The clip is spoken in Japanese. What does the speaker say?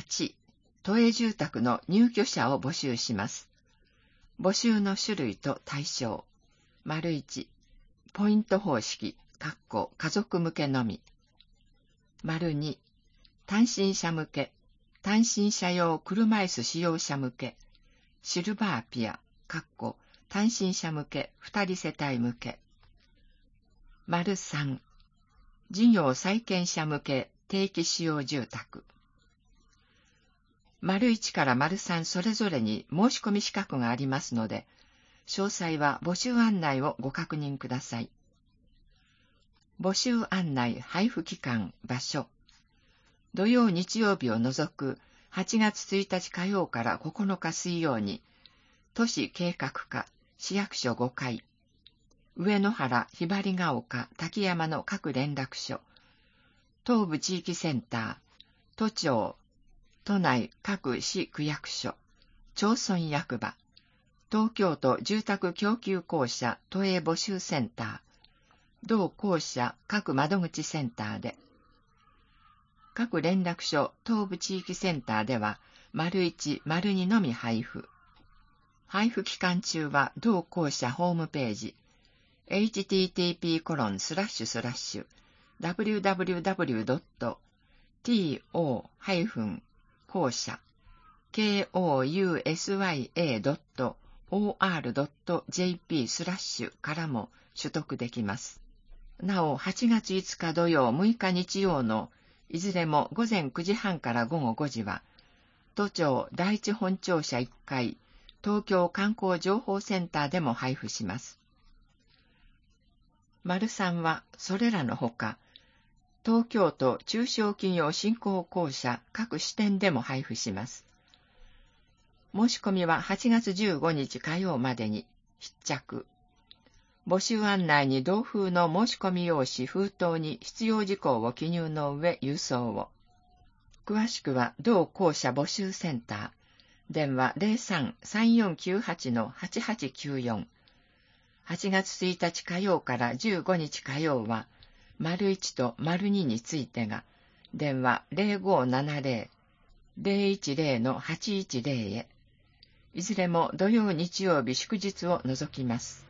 8、都営住宅の入居者を募集します。募集の種類と対象。1、ポイント方式、家族向けのみ。2、単身者向け、単身者用車椅子使用者向け、シルバーピア、単身者向け、2人世帯向け。3、事業再建者向け、定期使用住宅。1から3それぞれに申し込み資格がありますので、詳細は募集案内をご確認ください。募集案内配布期間、場所。土曜日曜日を除く8月1日火曜から9日水曜に、都市計画課、市役所5階、上野原、ひばりが丘、滝山の各連絡所、東部地域センター、都庁、都内各市区役所、町村役場、東京都住宅供給公社都営募集センター、同公社各窓口センターで、各連絡所東部地域センターでは、1、2のみ配布。配布期間中は同公社ホームページ、http://www.tousya.or.jp/ からも取得できます。なお、8月5日土曜、6日日曜のいずれも午前9時半から午後5時は、都庁第一本庁舎1階、東京観光情報センターでも配布します。3は、それらのほか、東京都中小企業振興公社各支店でも配布します。申し込みは8月15日火曜までに必着。募集案内に同封の申し込み用紙封筒に必要事項を記入の上郵送を。詳しくは同公社募集センター、電話 03-3498-8894。8月1日火曜から15日火曜は、1と2についてが、電話 0570-010-810 へ。いずれも土曜日曜日祝日を除きます。